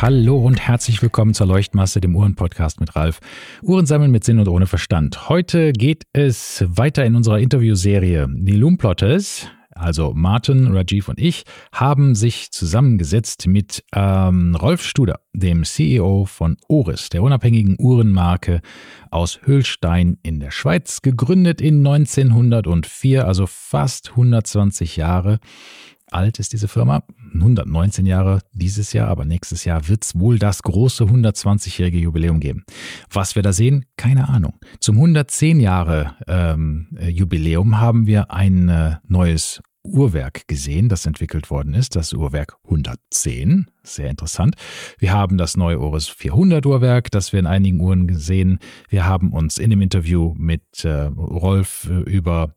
Hallo und herzlich willkommen zur Leuchtmasse, dem Uhren-Podcast mit Ralf. Uhren sammeln mit Sinn und ohne Verstand. Heute geht es weiter in unserer Interviewserie. Die Loomplotters, also Martin, Rajiv und ich, haben sich zusammengesetzt mit Rolf Studer, dem CEO von Oris, der unabhängigen Uhrenmarke aus Höllstein in der Schweiz, gegründet in 1904, also fast 120 Jahre. Alt ist diese Firma, 119 Jahre dieses Jahr, aber nächstes Jahr wird es wohl das große 120-jährige Jubiläum geben. Was wir da sehen, keine Ahnung. Zum 110 Jahre Jubiläum haben wir ein neues Uhrwerk gesehen, das entwickelt worden ist, das Uhrwerk 110, sehr interessant. Wir haben das neue Oris 400 Uhrwerk, das wir in einigen Uhren gesehen. Wir haben uns in dem Interview mit Rolf über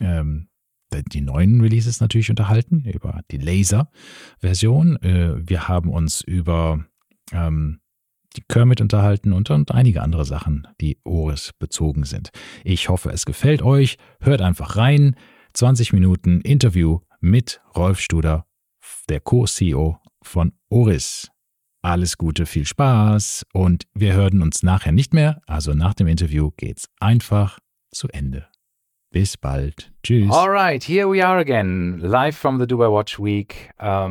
die neuen Releases natürlich unterhalten, über die Laser-Version. Wir haben uns über die Kermit unterhalten und einige andere Sachen, die Oris bezogen sind. Ich hoffe, es gefällt euch. Hört einfach rein. 20 Minuten Interview mit Rolf Studer, der Co-CEO von Oris. Alles Gute, viel Spaß und wir hören uns nachher nicht mehr. Also nach dem Interview geht's einfach zu Ende. Bis bald. Tschüss. All right, here we are again, live from the Dubai Watch Week,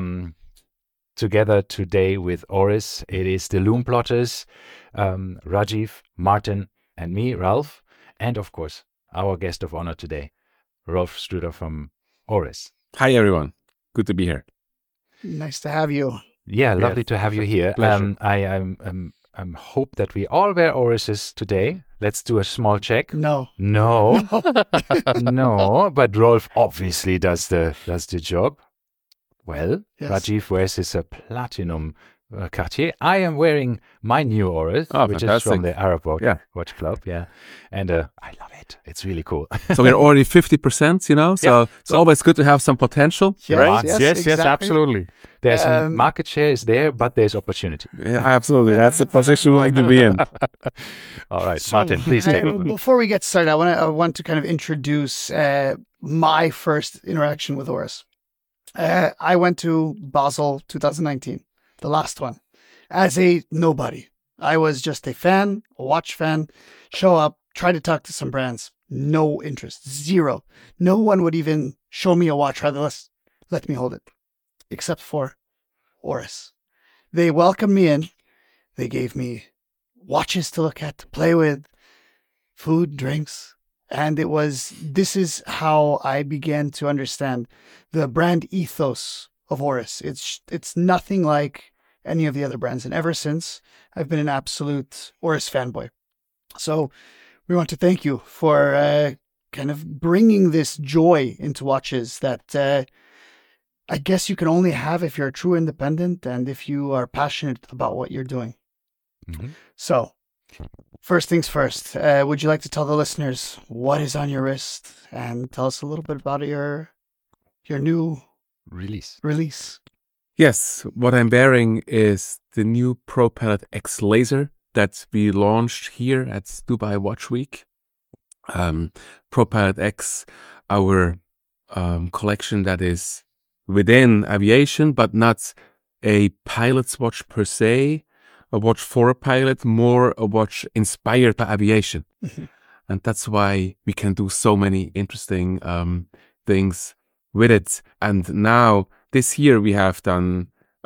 together today with Oris. It is the Loomplotters, Rajiv, Martin, and me, Ralph, and of course, our guest of honor today, Rolf Studer from Oris. Hi, everyone. Good to be here. Nice to have you. Yeah, lovely to have you here. Pleasure. I hope that we all wear Orises today. Let's do a small check. No. No, but Rolf obviously does the job. Well, Yes. Rajiv wears his platinum Cartier. I am wearing my new Oris, which is from the Arab Watch Club. Yeah, and I love it. It's really cool. So we're already 50%, so Yeah. it's always good to have some potential. Yes, right? yes, exactly. absolutely. There's market share is there, but there's opportunity. Yeah, absolutely. That's the position we like to be in. All right, Martin, please take it. Before we get started, I want to kind of introduce my first interaction with Oris. I went to Basel 2019, the last one, as a nobody. I was just a fan, a watch fan, show up, try to talk to some brands. No interest, zero. No one would even show me a watch, rather let me hold it, except for Oris. They welcomed me in. They gave me watches to look at, to play with, food, drinks. And this is how I began to understand the brand ethos of Oris. It's nothing like any of the other brands. And ever since, I've been an absolute Oris fanboy. So we want to thank you for kind of bringing this joy into watches that I guess you can only have if you're a true independent and if you are passionate about what you're doing. Mm-hmm. So, first things first, would you like to tell the listeners what is on your wrist and tell us a little bit about your new release? Yes, what I'm wearing is the new ProPilot X Laser that we launched here at Dubai Watch Week. ProPilot X, our collection that is within aviation, but not a pilot's watch per se, a watch for a pilot, more a watch inspired by aviation. Mhm. And that's why we can do so many interesting things with it. And now, this year, we have had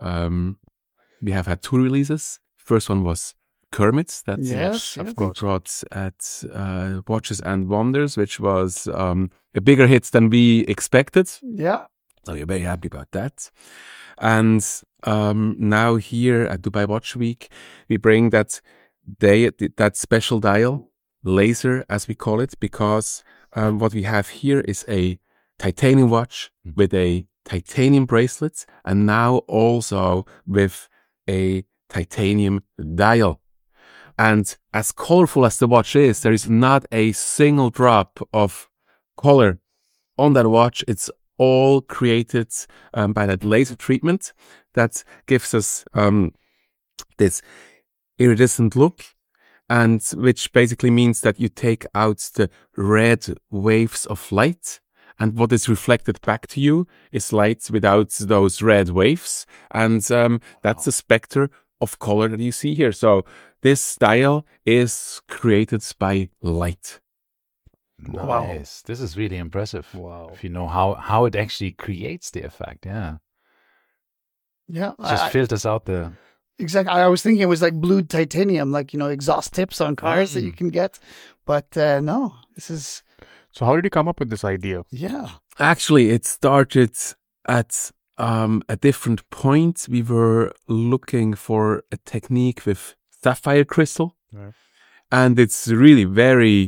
2 releases. First one was Kermit's that Yes, we yes. brought at Watches and Wonders, which was a bigger hit than we expected. Yeah. So we're very happy about that. And now here at Dubai Watch Week, we bring that special dial, laser as we call it, because what we have here is a titanium watch with a titanium bracelet and now also with a titanium dial. And as colorful as the watch is, there is not a single drop of color on that watch. It's all created by that laser treatment that gives us this iridescent look, and which basically means that you take out the red waves of light, and what is reflected back to you is light without those red waves, and that's the spectre of color that you see here. So this dial is created by light. Wow. Nice. This is really impressive. Wow. If you know how it actually creates the effect, yeah. Yeah. Just filters out the. Exactly. I was thinking it was like blued titanium, like, exhaust tips on cars that you can get. But no, this is, So how did you come up with this idea? yeah. Actually, it started at a different point. We were looking for a technique with sapphire crystal, Right. and it's really very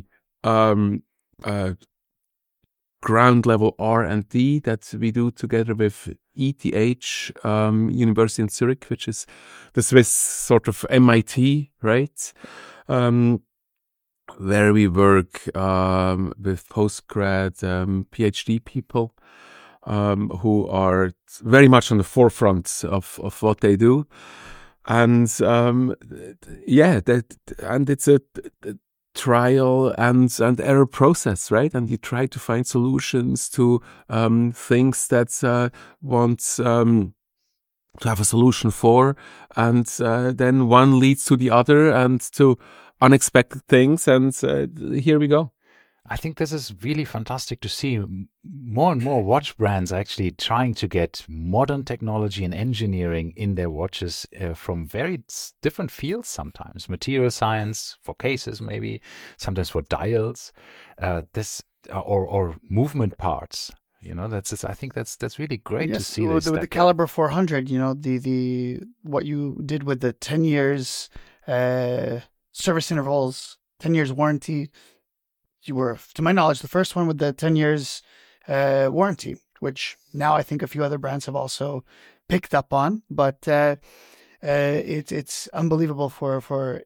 ground level R&D that we do together with ETH University in Zurich, which is the Swiss sort of MIT, right? Where we work with postgrad PhD people who are very much on the forefront of what they do. And it's a trial and error process, right? And you try to find solutions to things that want to have a solution for, and then one leads to the other and to unexpected things, and here we go. I think this is really fantastic to see more and more watch brands actually trying to get modern technology and engineering in their watches from very different fields sometimes. Material science for cases maybe, sometimes for dials, or movement parts. I think that's really great to see this. With the Caliber 400, the what you did with the 10 years service intervals, 10 years warranty. You were, to my knowledge, the first one with the 10 years warranty, which now I think a few other brands have also picked up on. But it's unbelievable for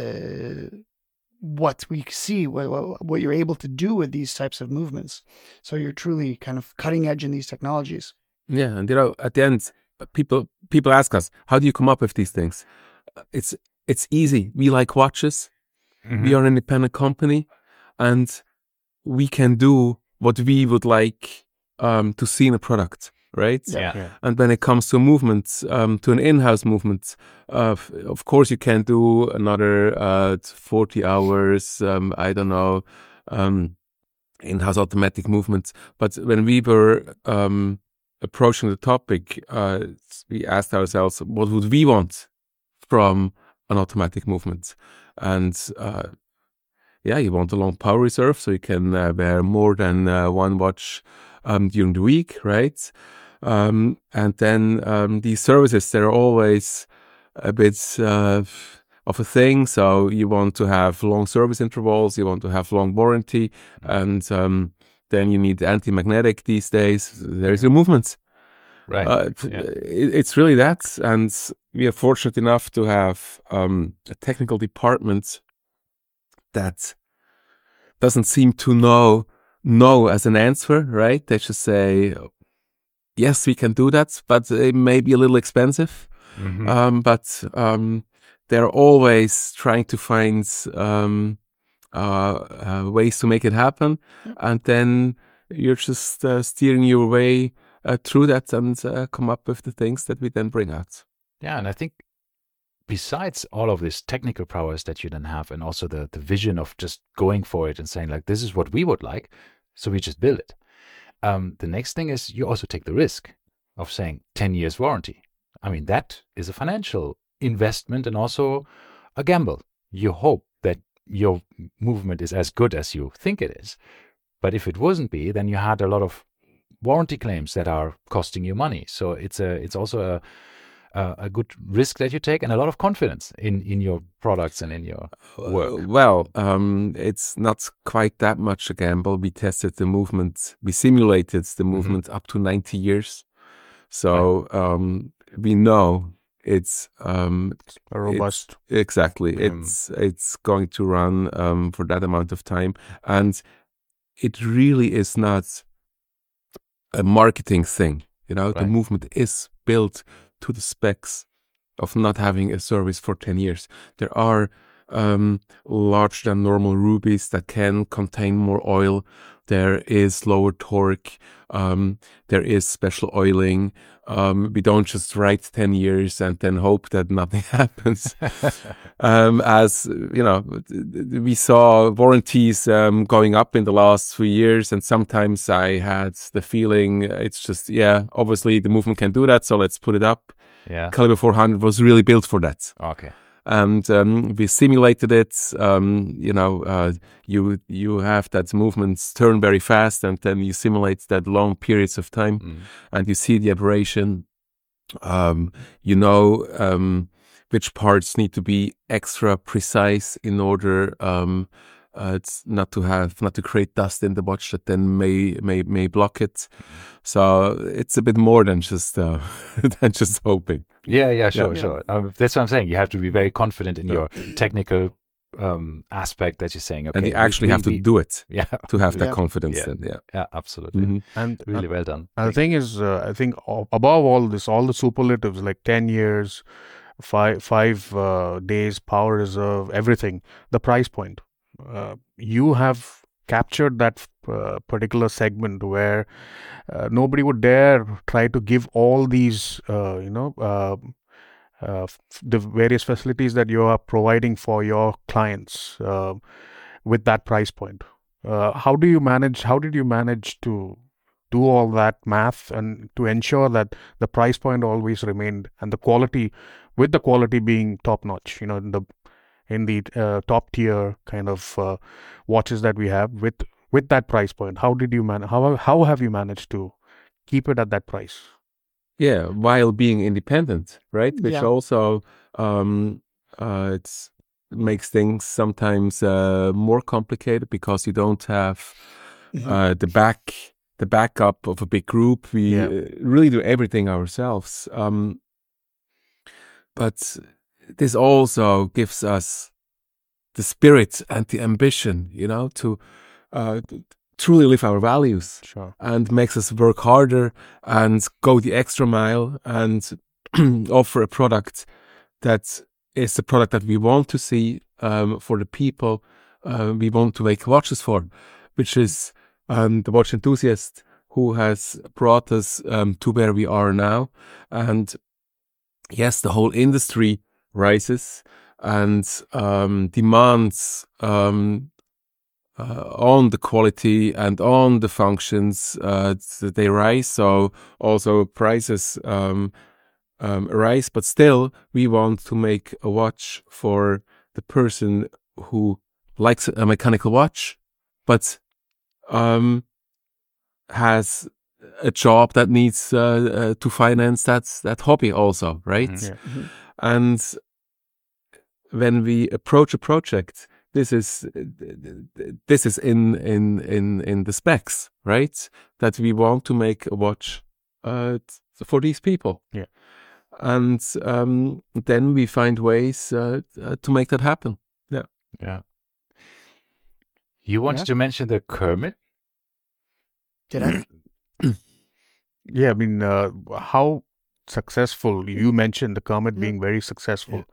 what we see, what you're able to do with these types of movements. So you're truly kind of cutting edge in these technologies. Yeah, and at the end, people ask us, how do you come up with these things? It's easy. We like watches. Mm-hmm. We are an independent company. And we can do what we would like to see in a product, right? Yeah. And when it comes to movements, to an in-house movement, of course you can do another 40 hours, in-house automatic movements. But when we were approaching the topic, we asked ourselves, what would we want from an automatic movement? And you want a long power reserve, so you can wear more than one watch during the week, right? And then these services, they're always a bit of a thing. So you want to have long service intervals, you want to have long warranty, and then you need anti-magnetic these days. There's your movements. Right. It's really that. And we are fortunate enough to have a technical department that doesn't seem to know no as an answer, right? They just say, yes, we can do that, but it may be a little expensive. Mm-hmm. But they're always trying to find ways to make it happen. And then you're just steering your way through that and come up with the things that we then bring out. Yeah, and I think besides all of this technical prowess that you then have, and also the vision of just going for it and saying, like, this is what we would like, so we just build it. The next thing is you also take the risk of saying 10 years warranty. I mean, that is a financial investment and also a gamble. You hope that your movement is as good as you think it is. But if it wasn't be, then you had a lot of warranty claims that are costing you money. So it's also a good risk that you take, and a lot of confidence in your products and in your work. Well, it's not quite that much a gamble. We tested the movement, we simulated the movement up to 90 years. So we know it's robust. Exactly. It's going to run for that amount of time. And it really is not a marketing thing. Right. The movement is built to the specs of not having a service for 10 years. There are larger than normal rubies that can contain more oil. There is lower torque. There is special oiling. We don't just write 10 years and then hope that nothing happens. As you know, we saw warranties going up in the last 3 years, and sometimes I had the feeling it's just, obviously the movement can do that, so let's put it up. Yeah. Caliber 400 was really built for that. Okay. And we simulated it. You have that movements turn very fast, and then you simulate that long periods of time, and you see the aberration. Which parts need to be extra precise in order it's not to create dust in the watch that then may block it. So it's a bit more than just hoping. Yeah, sure. That's what I'm saying. You have to be very confident in your technical aspect that you're saying. Okay, and you actually have to do it. Yeah, to have that confidence. Yeah, absolutely. And really well done. And the thing is, I think above all this, all the superlatives like 10 years, 5 days, power reserve, everything, the price point. You have captured that particular segment where nobody would dare try to give all these, the various facilities that you are providing for your clients with that price point. How did you manage to do all that math and to ensure that the price point always remained and the quality being top notch, in the top tier kind of watches that we have with that price point? How did you how have you managed to keep it at that price? Yeah, while being independent, right? Which also it makes things sometimes more complicated because you don't have the backup of a big group. We really do everything ourselves. But this also gives us the spirit and the ambition, to truly live our values. Sure. And makes us work harder and go the extra mile and offer a product that is the product that we want to see for the people we want to make watches for, which is the watch enthusiast who has brought us to where we are now. And yes, the whole industry rises and demands on the quality and on the functions they rise. So also prices rise, but still we want to make a watch for the person who likes a mechanical watch, but has a job that needs to finance that hobby also, right? Mm-hmm. And when we approach a project, this is in the specs, right? That we want to make a watch for these people. Yeah. And then we find ways to make that happen. Yeah. You wanted to mention the Kermit? Did I? Yeah, I mean, how successful, you mentioned the Kermit being very successful.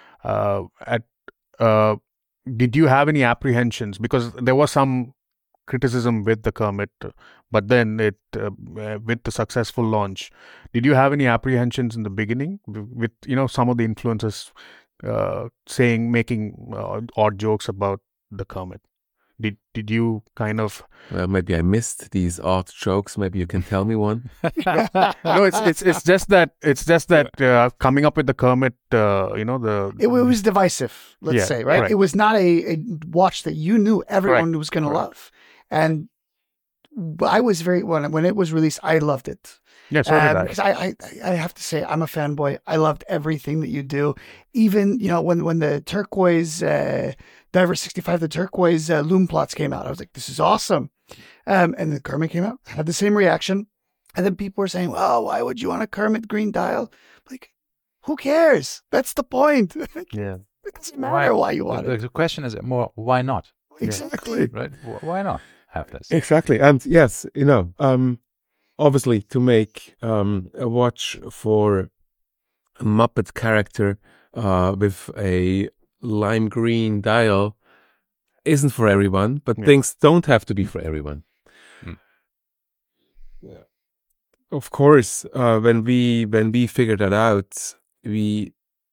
Did you have any apprehensions? Because there was some criticism with the Kermit, but then with the successful launch, did you have any apprehensions in the beginning with some of the influencers making odd jokes about the Kermit? Did you kind of? Well, maybe I missed these odd jokes. Maybe you can tell me one. No, it's just that coming up with the Kermit, It was divisive. Let's say, right? Correct. It was not a watch that you knew everyone was going to love, and I was when it was released, I loved it. Yeah, so did I. Because I have to say, I'm a fanboy. I loved everything that you do. Even, when the turquoise Diver 65, the turquoise loom plots came out, I was like, this is awesome. And the Kermit came out, had the same reaction. And then people were saying, well, why would you want a Kermit green dial? Like, who cares? That's the point. Yeah. It doesn't matter why you want it. The question is more, why not? Exactly. Right? Why not have this? Exactly. And yes, obviously to make a watch for a Muppet character with a lime green dial isn't for everyone, but Yeah. things don't have to be for everyone. Mm. Yeah. Of course, when we figured that out, we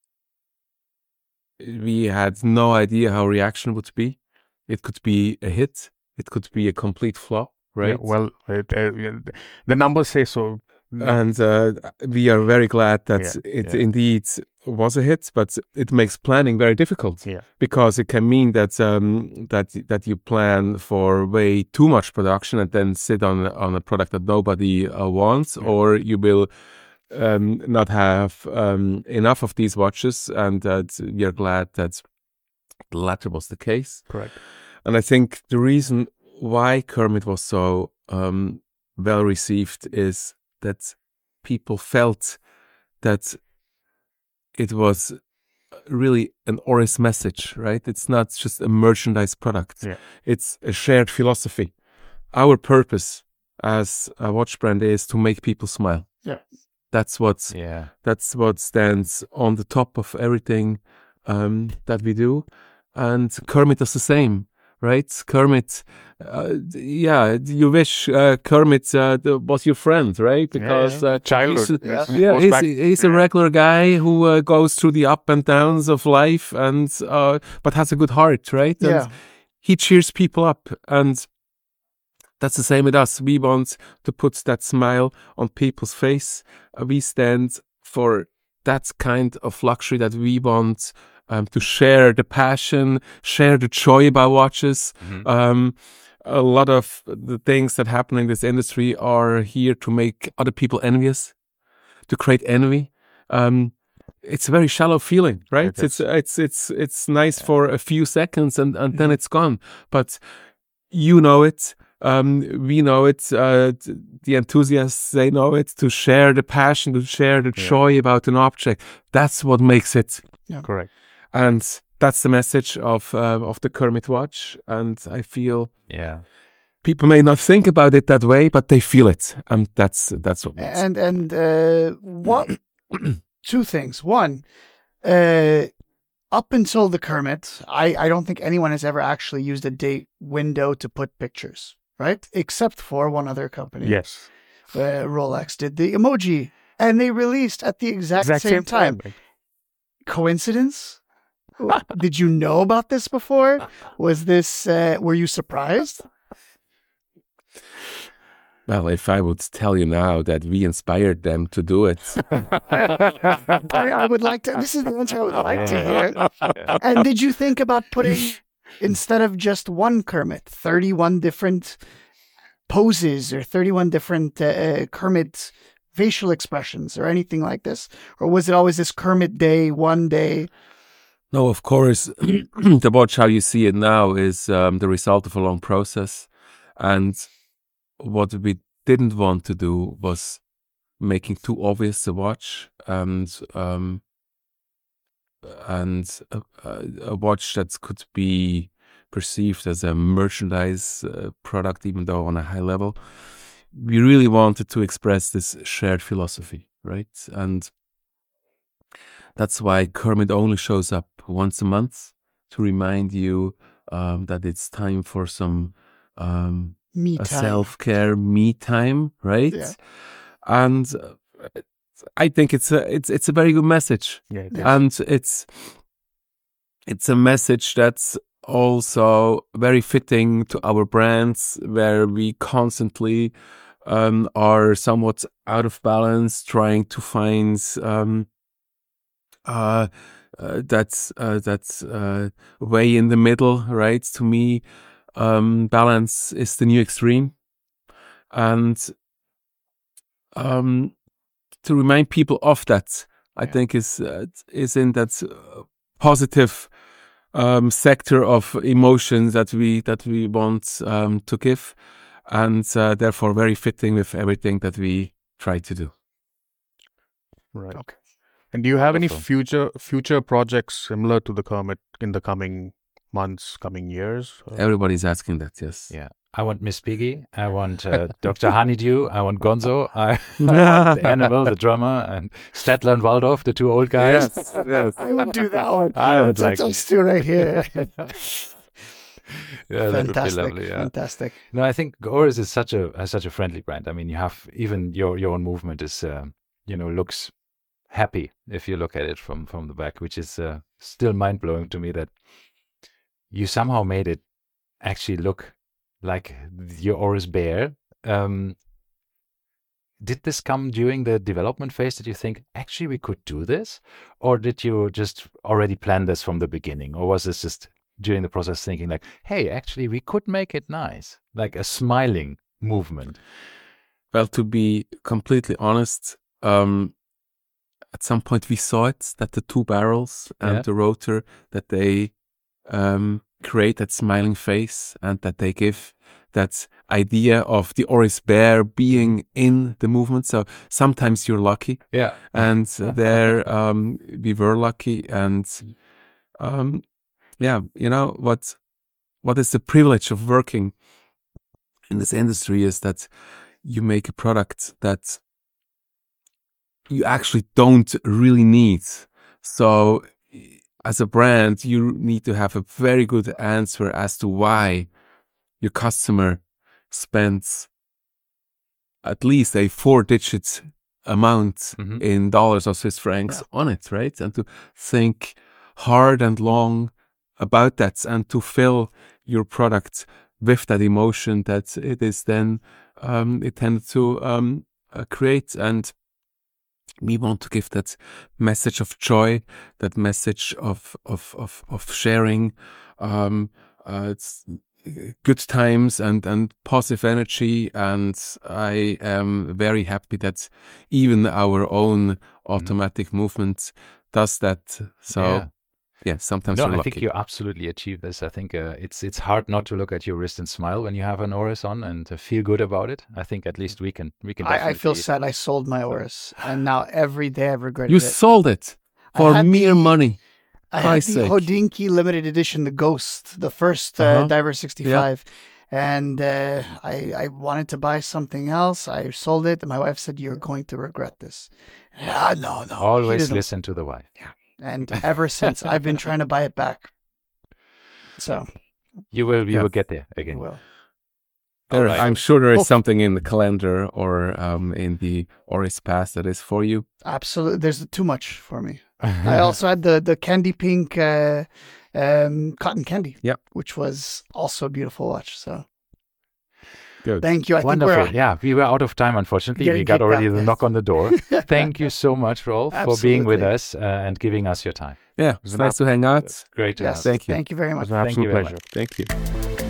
had no idea how reaction would be. It could be a hit. It could be a complete flop, right? Yeah, well, the numbers say so. And we are very glad that Yeah, it yeah. indeed was a hit, but it makes planning very difficult. Yeah. Because it can mean that that you plan for way too much production and then sit on a product that nobody wants, Yeah. or you will not have enough of these watches, and that we are glad that the latter was the case. Correct. And I think the reason why Kermit was so well received is that people felt that it was really an Oris message, right? It's not just a merchandise product. Yeah. It's a shared philosophy. Our purpose as a watch brand is to make people smile. Yeah. That's what stands on the top of everything that we do. And Kermit does the same, right? Kermit, you wish Kermit was your friend, right? Because childhood. he's a regular guy who goes through the up and downs of life, and but has a good heart, right? And Yeah. he cheers people up, and that's the same with us. We want to put that smile on people's face. We stand for that kind of luxury, that we want to share the passion, share the joy about watches. Mm-hmm. A lot of the things that happen in this industry are here to make other people envious, to create envy. It's a very shallow feeling, right? It is. It's nice for a few seconds, and then it's gone. But you know it. We know it. The enthusiasts, they know it. To share the passion, to share the joy about an object. That's what makes it. Correct. And that's the message of the Kermit watch. And I feel people may not think about it that way, but they feel it, and that's what makes it. And what? Two things. One, up until the Kermit, I don't think anyone has ever actually used a date window to put pictures, right? Except for one other company. Yes. Rolex did the emoji, and they released at the exact same time. Coincidence? Did you know about this before? Was this, were you surprised? Well, if I would tell you now that we inspired them to do it. I would like to, this is the answer I would like to hear. And did you think about putting, instead of just one Kermit, 31 different poses or 31 different Kermit facial expressions or anything like this? Or was it always this Kermit day, one day? No, of course, the watch, how you see it now, is the result of a long process. And what we didn't want to do was making too obvious a watch, and a watch that could be perceived as a merchandise product, even though on a high level. We really wanted to express this shared philosophy, right? And that's why Kermit only shows up once a month, to remind you that it's time for some Me time. self-care, me time, right? Yeah. And I think it's a very good message. Yeah, it is. And it's a message that's also very fitting to our brands, where we constantly are somewhat out of balance, trying to find that's way in the middle, right? To me, balance is the new extreme, and to remind people of that, I think is in that positive sector of emotions that we want to give, and therefore very fitting with everything that we try to do. Right. Okay. And do you have any Wonderful. future projects similar to the Kermit in the coming months, coming years? Everybody's asking that, yes. Yeah. I want Miss Piggy. I want Dr. Honeydew. I want Gonzo. I want the Animal, the drummer, and Statler and Waldorf, the two old guys. Yes. I would do that one. I would like Let's do right here. Yeah, that would be Fantastic. lovely. Yeah. Fantastic. No, I think Oris is such a friendly brand. I mean, you have even your own movement is looks happy if you look at it from the back, which is still mind blowing to me that you somehow made it actually look like your Oris bear. Did this come during the development phase that you think actually we could do this, or did you just already plan this from the beginning, or was this just during the process thinking like, hey, actually we could make it nice, like a smiling movement? Well, to be completely honest, at some point we saw it, that the two barrels and the rotor, that they create that smiling face and that they give that idea of the Oris bear being in the movement. So sometimes you're lucky. Yeah. And there we were lucky. And what is the privilege of working in this industry is that you make a product that you actually don't really need. So as a brand, you need to have a very good answer as to why your customer spends at least a 4-digit amount in dollars or Swiss francs on it, right? And to think hard and long about that and to fill your product with that emotion that it is then intended to create. And we want to give that message of joy, that message of sharing, it's good times and positive energy. And I am very happy that even our own automatic movement does that. So yeah, sometimes no, we're I lucky. think you absolutely achieve this. I think it's hard not to look at your wrist and smile when you have an Oris on and feel good about it. I think at least we can. I feel sad. I sold my Oris, and now every day I've regretted You it. sold it for mere money. I had the Hodinkee limited edition, the Ghost, the first Diver 65. And I wanted to buy something else. I sold it. And my wife said, "You're going to regret this." No. Always listen to the wife. Yeah. And ever since, I've been trying to buy it back. So you will get there again. Well, right. I'm sure there is something in the calendar or in the Oris Pass that is for you. Absolutely. There's too much for me. I also had the candy pink cotton candy, which was also a beautiful watch. So good. Thank you. Wonderful. We were out of time, unfortunately. We got already the knock on the door. Thank you so much, Rolf, for being with us and giving us your time. Yeah, it was nice to hang out. Great to have. Thank you. Thank you very much. It was an absolute pleasure. Thank you.